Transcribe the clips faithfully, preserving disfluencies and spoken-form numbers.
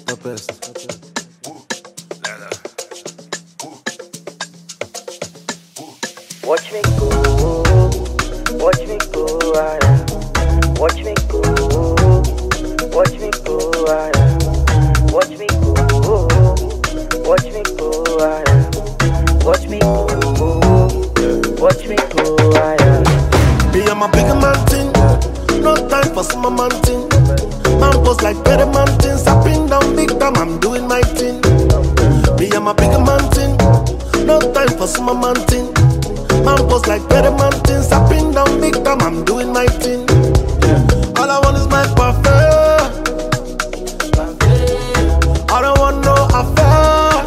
the best. Watch me go, watch me go, ah, yeah. Watch me go, watch me go, ah, yeah. Watch me go, watch me go, ah, yeah. Watch me go, watch me go, ah, yeah. Me and my bigger man thing, no time for some man thing. Man pose like better man thing, sapping down big time, I'm doing my thing. Me and my bigger man thing, no time for some man thing. Man pose like better man thing, sapping down big time, I'm doing my thing. All I want is my parfait. I don't want no affair.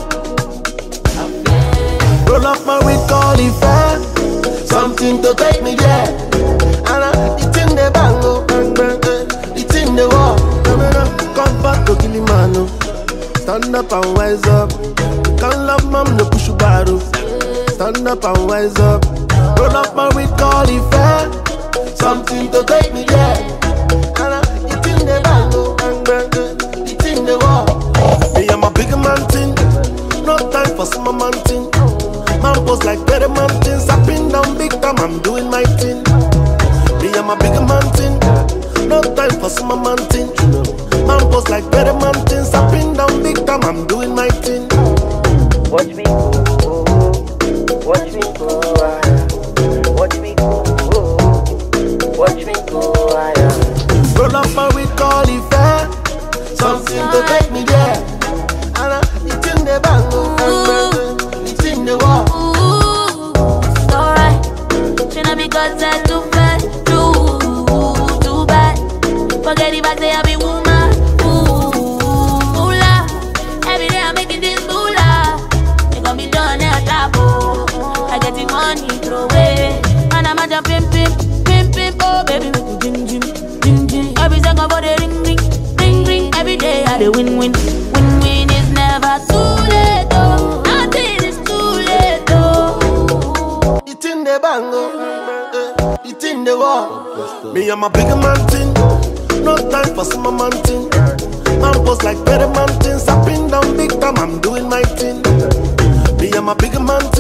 Roll up my weed, call it fair. Something to take me there. And uh, it's in the bango, it's in the wall. Come back to Kilimano. Stand up and wise up. Can't love mom, no push you baro. Stand up and wise up. Roll up my weed, call it fair. Something to take me there. And uh, it's in the bango, it's in the wall. Me and my bigger man thing, no time for some man thing. Man pose like better man thing, sapping down big time, I'm doing my thing. Me and my bigger man thing, no time for some man thing. Man pose like better man thing, sapping down big time, I'm doing my thing. Watch me go, watch me go, ah, yeah. Watch me go, watch me go, ah, yeah. Roll up my weed, call it fair. Something to take me there. And uh, it's in the bango, it's in the wall. Ooh, alright. Shouldn't because I too fat, too, too bad. Forget if I say I be woman. Ooh, moolah. Every day I'm making this moolah. They got me done at labo. I get the money throw away. And I'm a jump pimp, pimp, pimp, pimp. Oh baby, make me jim, jim, jim, jim. Every second for the ring, ring, ring, ring. Every day I the win, win. Win, win is never too late, oh. Nothing is too late, oh. It's in the bango, it's in the wall. Me and my bigger man thing, no time for some man thing. Man pose like better man thing, sapping down big time, I'm doing my thing. Me and my bigger man thing.